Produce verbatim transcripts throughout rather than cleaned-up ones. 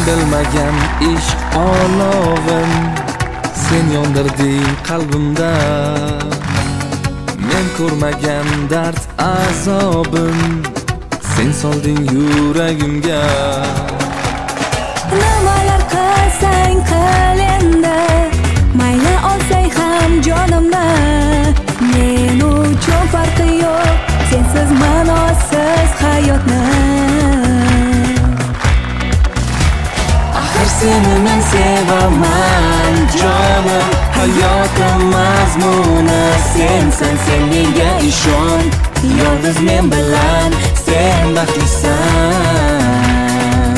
bilmagan ishq olovin sen yondirding qalbimda, men ko'rmagan dard azobim sen solding yuragimga. Nimalar qilsang qil endi, mayli olsang ham jonimni, men uchun farqi yo'q sensiz ma'nosiz hayotni. Axir seni men sevaman jonim, hayotim mazmuni sensan, sen menga ishon, yolg'iz men bilan sen baxtlisan.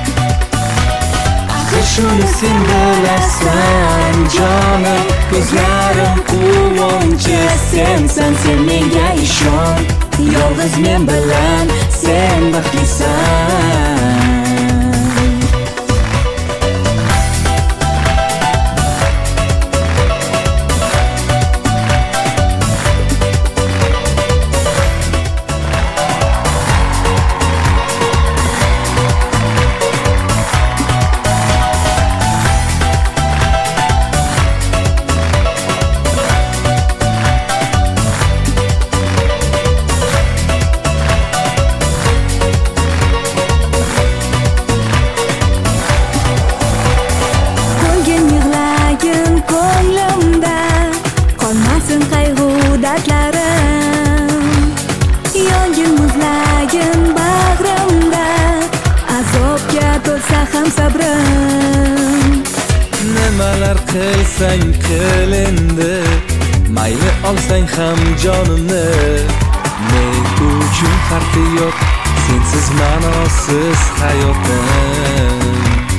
Axir shuni sen bilasan jonim, ko'zlarim quvonchi sensan, sen menga ishon, yolg'iz men bilan sen baxtlisan. Yongin muzlagin bag'rimda, azobga to'lsa ham sabrim. Nimalar qilsang qil endi, mayli olsang ham jonimni, men uchun farqi yo'q sensiz ma'nosiz hayotim.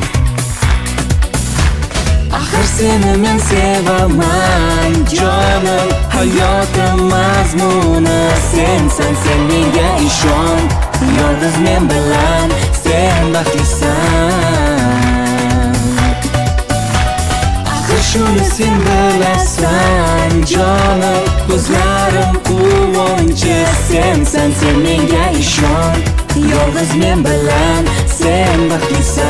Axir seni men sevaman jonim, hayotim mazmuni sensan, sen menga ishon, yolg'iz men bilan sen baxtlisan. Axir shuni sen bilasan jonim, ko'zlarim quvonchi sensan, sen menga ishon, yolg'iz men bilan sen baxtlisan.